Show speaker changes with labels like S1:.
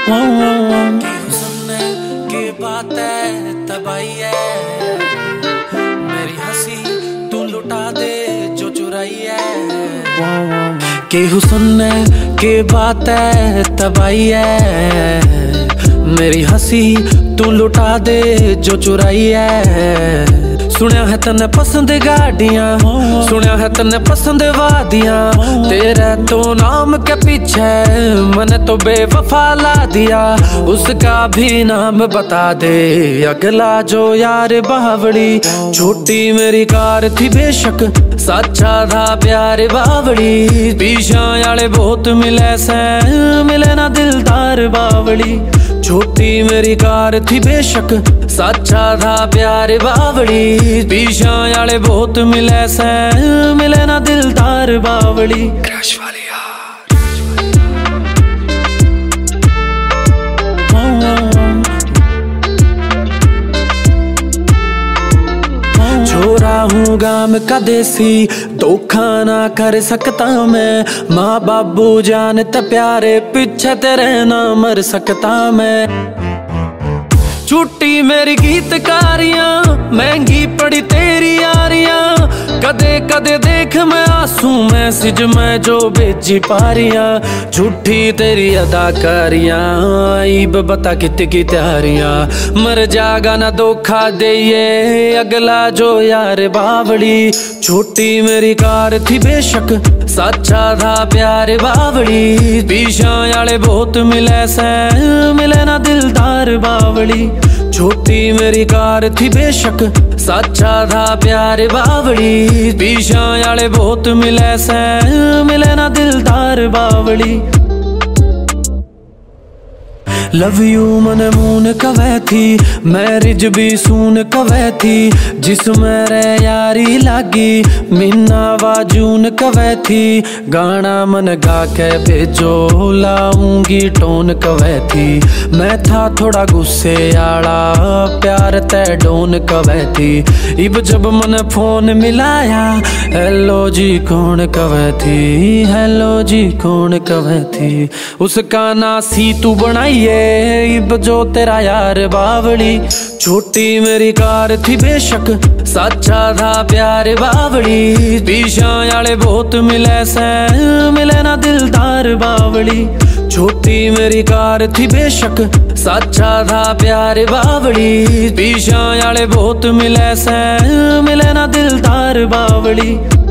S1: सुनने की बात है तबाही है, मेरी हंसी तू लुटा दे जो चुराई है। केहू सुनने की बात है तबाही है, मेरी हंसी तू लुटा दे जो चुराई है। सुनिया है तन्ने पसंद गाड़ियां, सुनिया है तन्ने पसंद वादियां, तेरे तो नाम के पीछे मैंने तो बेवफा ला दिया। उसका भी नाम बता दे अगला जो यार बावड़ी। छोटी मेरी कार थी बेशक, सच्चा था प्यार बावड़ी। पीछा आले बहुत मिले से मिले ना दिलदार बावड़ी। छोटी मेरी कार थी बेशक, सच्चा था प्यार बावड़ी। पीछा आले बहुत मिले से मिले ना दिलदार बावड़ी। क्रश वाली छोरा हूँ गाम का देसी, धोखा ना कर सकता मैं। माँ बाबू जानते प्यारे पीछे तेरे ना मर सकता मैं। छुट्टी मेरी गीतकारियां, महंगी पड़ी तेरी यारियां। कदे कदे देख मैं आंसू मैसेज में जो भेजी पारियां। झूठी तेरी अदाकारियां, ईब बता कितनी तैयारियां। मर जागा ना धोखा दे ये अगला जो यार बावड़ी। छोटी मेरी कार थी बेशक, सच्चा था प्यार बावड़ी। पीछा आले बहुत मिले से मिले ना दिलदार बावड़ी। छोटी मेरी कार थी बेशक, सच्चा था प्यार बावड़ी। पीछा आले बहुत मिले से मिले ना दिलदार बावड़ी। लव यू मन मून कवे थी, मैरिज भी सून कवे थी। जिसमें रे यारी लागी मीना वा जून कवे थी। गाना मन गा के भेजो लाऊंगी टोन कवे थी। मैं था थोड़ा गुस्से आला प्यार तय डोन कवे थी। इब जब मन फोन मिलाया हेलो जी कौन कवे थी। हेलो जी कौन कवे थी। उसका ना सी तू बनाइए इब जो तेरा यार बावड़ी। छोटी मेरी कार थी बेशक, सच्चा था प्यार बावड़ी। पीछा आले बहुत मिले से मिले ना दिलदार बावड़ी। छोटी मेरी कार थी बेशक, सच्चा था प्यार बावड़ी। पीछा आले बहुत मिले से मिले ना दिलदार बावड़ी।